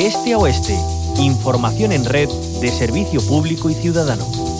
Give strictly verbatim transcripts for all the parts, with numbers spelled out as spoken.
de este a oeste. Información en red de servicio público y ciudadano.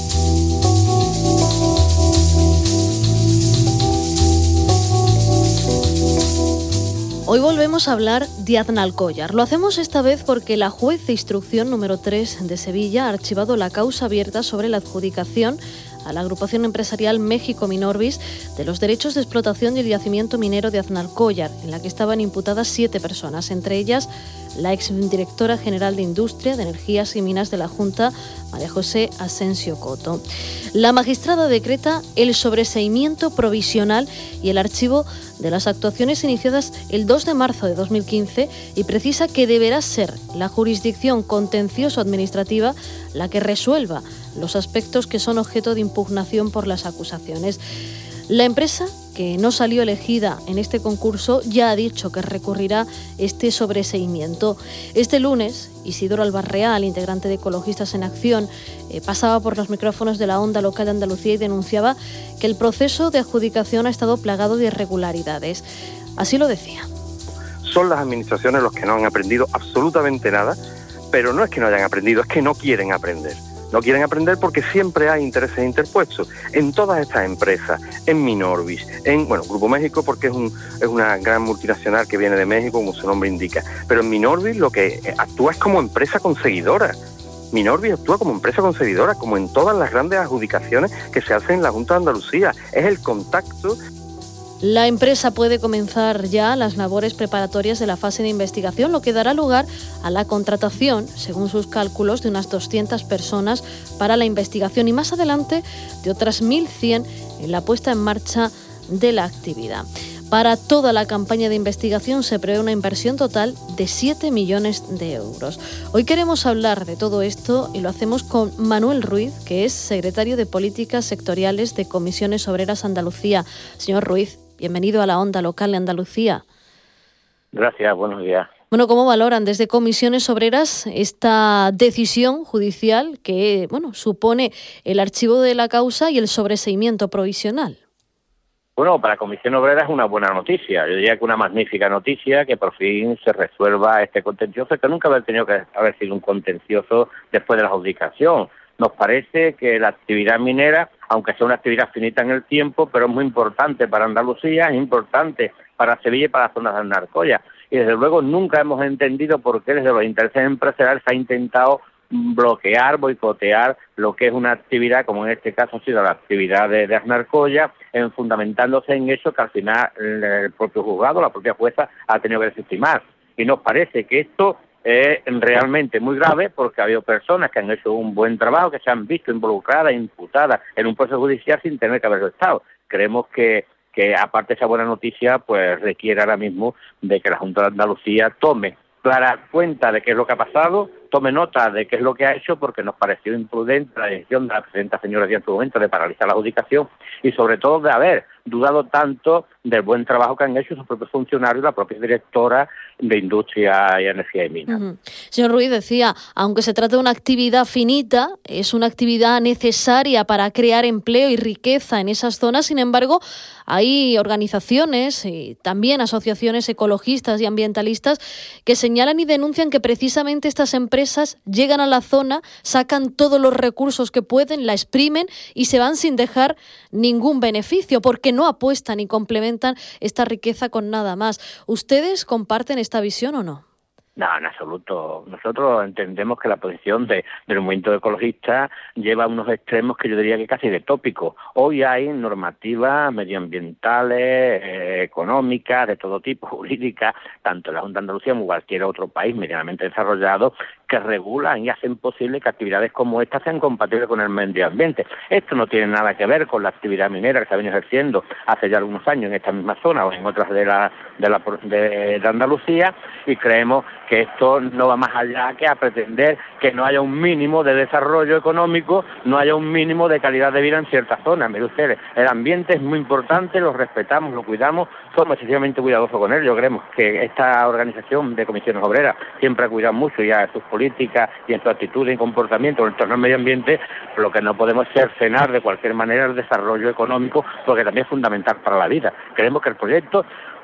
Hoy volvemos a hablar de Aznalcóllar. Lo hacemos esta vez porque la juez de instrucción número tres de Sevilla ha archivado la causa abierta sobre la adjudicación a la agrupación empresarial México Minorbis de los derechos de explotación del yacimiento minero de Aznalcóllar, en la que estaban imputadas siete personas, entre ellas la exdirectora general de Industria, de Energías y Minas de la Junta, María José Asensio Coto. La magistrada decreta el sobreseimiento provisional y el archivo de las actuaciones iniciadas el dos de marzo de dos mil quince y precisa que deberá ser la jurisdicción contencioso-administrativa la que resuelva los aspectos que son objeto de impugnación por las acusaciones. La empresa, que no salió elegida en este concurso, ya ha dicho que recurrirá este sobreseimiento. Este lunes, Isidoro Albarreal, integrante de Ecologistas en Acción, eh, pasaba por los micrófonos de la Onda Local de Andalucía y denunciaba que el proceso de adjudicación ha estado plagado de irregularidades. Así lo decía. Son las administraciones los que no han aprendido absolutamente nada, pero no es que no hayan aprendido, es que no quieren aprender. No quieren aprender porque siempre hay intereses interpuestos en todas estas empresas, en Minorbis, en, bueno, Grupo México porque es, un, es una gran multinacional que viene de México, como su nombre indica, pero en Minorbis lo que actúa es como empresa conseguidora. Minorbis actúa como empresa conseguidora, como en todas las grandes adjudicaciones que se hacen en la Junta de Andalucía. Es el contacto. La empresa puede comenzar ya las labores preparatorias de la fase de investigación, lo que dará lugar a la contratación, según sus cálculos, de unas doscientas personas para la investigación y más adelante de otras mil cien en la puesta en marcha de la actividad. Para toda la campaña de investigación se prevé una inversión total de siete millones de euros. Hoy queremos hablar de todo esto y lo hacemos con Manuel Ruiz, que es secretario de Políticas Sectoriales de Comisiones Obreras Andalucía. Señor Ruiz, bienvenido a la Onda Local de Andalucía. Gracias, buenos días. Bueno, ¿cómo valoran desde Comisiones Obreras esta decisión judicial que, bueno, supone el archivo de la causa y el sobreseimiento provisional? Bueno, para Comisión Obrera es una buena noticia. Yo diría que una magnífica noticia que por fin se resuelva este contencioso, que nunca había tenido que haber sido un contencioso después de la adjudicación. Nos parece que la actividad minera, aunque sea una actividad finita en el tiempo, pero es muy importante para Andalucía, es importante para Sevilla y para las zonas de Aznalcóllar. Y desde luego nunca hemos entendido por qué desde los intereses empresariales se ha intentado bloquear, boicotear lo que es una actividad, como en este caso ha sido la actividad de, de Aznalcóllar, en fundamentándose en eso que al final el propio juzgado, la propia jueza, ha tenido que desestimar. Y nos parece que esto es realmente muy grave porque ha habido personas que han hecho un buen trabajo, que se han visto involucradas, imputadas en un proceso judicial sin tener que haberlo estado. Creemos que, que aparte de esa buena noticia, pues requiere ahora mismo de que la Junta de Andalucía tome clara cuenta de qué es lo que ha pasado, tome nota de qué es lo que ha hecho, porque nos pareció imprudente la decisión de la presidenta señora Díaz en su momento de paralizar la adjudicación y sobre todo de haber dudado tanto del buen trabajo que han hecho sus propios funcionarios, la propia directora de Industria y Energía y Minas. Uh-huh. Señor Ruiz decía, aunque se trata de una actividad finita, es una actividad necesaria para crear empleo y riqueza en esas zonas. Sin embargo, hay organizaciones y también asociaciones ecologistas y ambientalistas que señalan y denuncian que precisamente estas empresas llegan a la zona, sacan todos los recursos que pueden, la exprimen y se van sin dejar ningún beneficio, porque no apuestan y complementan esta riqueza con nada más. ¿Ustedes comparten esta visión o no? No, en absoluto. Nosotros entendemos que la posición de, del movimiento ecologista lleva a unos extremos que yo diría que casi de tópico. Hoy hay normativas medioambientales, eh, económicas, de todo tipo, jurídicas, tanto en la Junta de Andalucía como en cualquier otro país medianamente desarrollado, que regulan y hacen posible que actividades como esta sean compatibles con el medio ambiente. Esto no tiene nada que ver con la actividad minera que se ha venido ejerciendo hace ya algunos años en esta misma zona o en otras de la de, la, de, de Andalucía, y creemos que esto no va más allá que a pretender que no haya un mínimo de desarrollo económico, no haya un mínimo de calidad de vida en ciertas zonas. Mire ustedes, el ambiente es muy importante, lo respetamos, lo cuidamos, somos excesivamente cuidadosos con él. Yo creemos que esta organización de comisiones obreras siempre ha cuidado mucho ya de sus políticas y en su actitud y comportamiento en torno al medio ambiente. Lo que no podemos cercenar de cualquier manera el desarrollo económico, porque también es fundamental para la vida. Creemos que el proyecto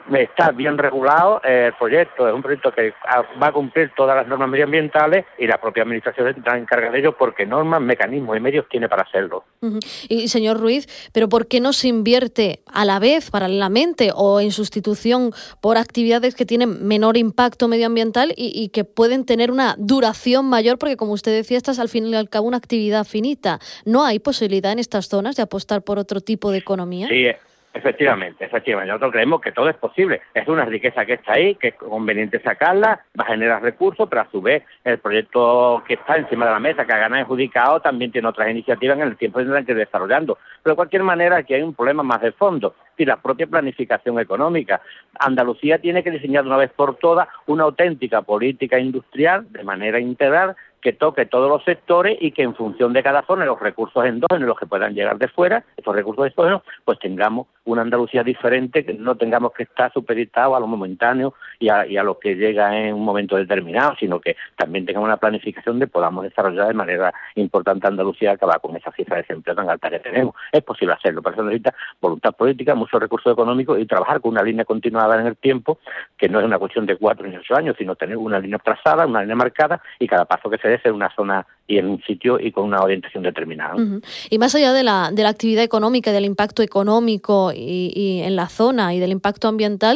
está bien regulado, eh, el proyecto es un proyecto que va a cumplir todas las normas medioambientales y la propia administración está encargada de ello porque normas, mecanismos y medios tiene para hacerlo. Uh-huh. Y señor Ruiz, ¿pero por qué no se invierte a la vez, paralelamente o en sustitución por actividades que tienen menor impacto medioambiental y, y que pueden tener una duración mayor? Porque como usted decía, esta es al fin y al cabo una actividad finita. ¿No hay posibilidad en estas zonas de apostar por otro tipo de economía? Sí, efectivamente, efectivamente. Nosotros creemos que todo es posible. Es una riqueza que está ahí, que es conveniente sacarla, va a generar recursos, pero a su vez el proyecto que está encima de la mesa, que ha ganado adjudicado, también tiene otras iniciativas en el tiempo que tendrán que ir desarrollando. Pero de cualquier manera aquí hay un problema más de fondo, y la propia planificación económica. Andalucía tiene que diseñar de una vez por todas una auténtica política industrial de manera integral que toque todos los sectores y que en función de cada zona, los recursos endógenos, los que puedan llegar de fuera, estos recursos endógenos, pues tengamos una Andalucía diferente, que no tengamos que estar supeditados a lo momentáneo y a, y a lo que llega en un momento determinado, sino que también tengamos una planificación de podamos desarrollar de manera importante Andalucía, acabar con esa cifra de desempleo tan alta que tenemos. Es posible hacerlo, pero eso necesita voluntad política, muchos recursos económicos y trabajar con una línea continuada en el tiempo, que no es una cuestión de cuatro ni ocho años, sino tener una línea trazada, una línea marcada y cada paso que se dé ser una zona y en un sitio y con una orientación determinada. Uh-huh. Y más allá de la, de la actividad económica, del impacto económico y, y en la zona y del impacto ambiental,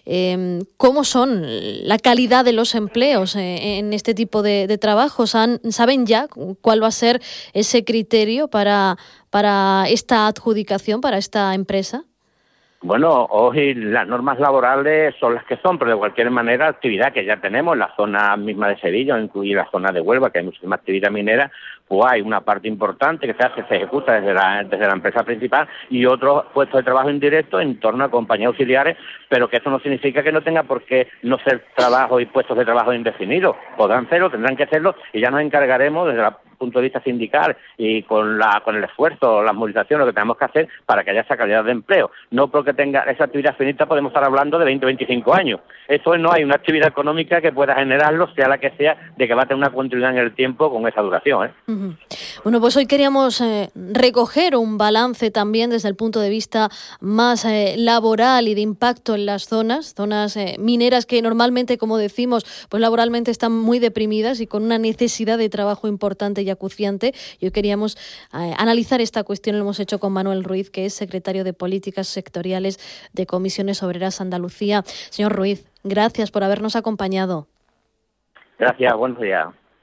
eh, ¿cómo son la calidad de los empleos eh, en este tipo de, de trabajos? ¿Han, ¿Saben ya cuál va a ser ese criterio para, para esta adjudicación, para esta empresa? Bueno, hoy las normas laborales son las que son, pero de cualquier manera actividad que ya tenemos en la zona misma de Sevilla, incluida la zona de Huelva, que hay muchísima actividad minera, pues hay una parte importante que se hace, se ejecuta desde la, desde la empresa principal y otros puestos de trabajo indirectos en torno a compañías auxiliares, pero que eso no significa que no tenga por qué no ser trabajo y puestos de trabajo indefinidos. Podrán serlo, tendrán que hacerlo y ya nos encargaremos desde el punto de vista sindical y con la con el esfuerzo, las movilizaciones, lo que tenemos que hacer para que haya esa calidad de empleo. No porque tenga esa actividad finita podemos estar hablando de veinte o veinticinco años. Eso no hay una actividad económica que pueda generarlo, sea la que sea, de que va a tener una continuidad en el tiempo con esa duración, ¿eh? Uh-huh. Bueno, pues hoy queríamos eh, recoger un balance también desde el punto de vista más eh, laboral y de impacto en las zonas, zonas eh, mineras que normalmente, como decimos, pues laboralmente están muy deprimidas y con una necesidad de trabajo importante y acuciante. Y hoy queríamos eh, analizar esta cuestión, lo hemos hecho con Manuel Ruiz, que es secretario de Políticas Sectoriales de Comisiones Obreras Andalucía. Señor Ruiz, gracias por habernos acompañado. Gracias, buenos días.